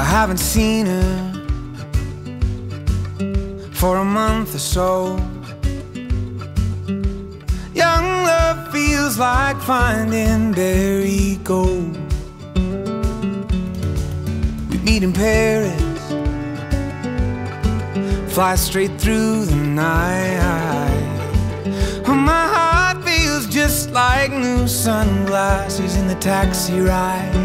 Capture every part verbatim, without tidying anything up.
haven't seen her for a month or so. Young love feels like finding buried gold. We meet in Paris, fly straight through the night. Oh, my heart feels just like new sunglasses in the taxi ride.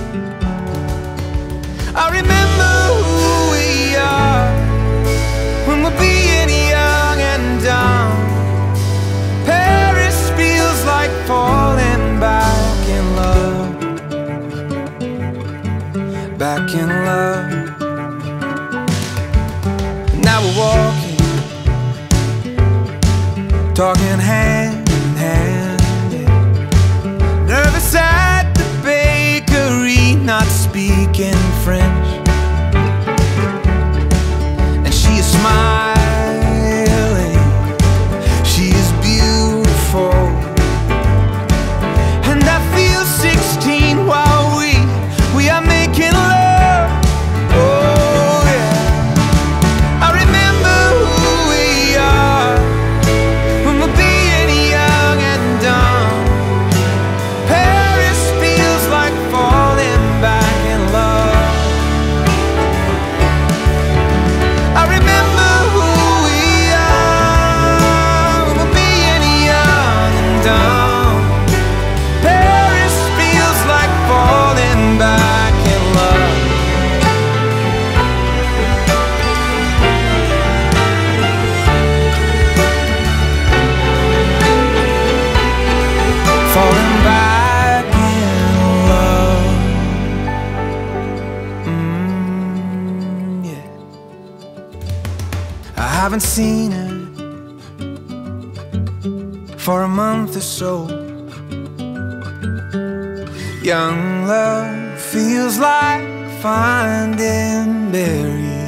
I remember who we are when we're being young and dumb. Paris feels like falling back in love, back in love. Now we're walking, talking hand in hand, yeah. Nervous at the bakery, not speaking French, and she is smiling, she is beautiful, and I feel sixteen while we, we are making love. Oh yeah, I remember who we are when we're being young and dumb. Paris feels like falling back in love. I remember who we are when we're being young and dumb. Paris feels like falling back in love. Falling back in love. Mm, yeah. I haven't seen her for a month or so. Young love feels like finding berries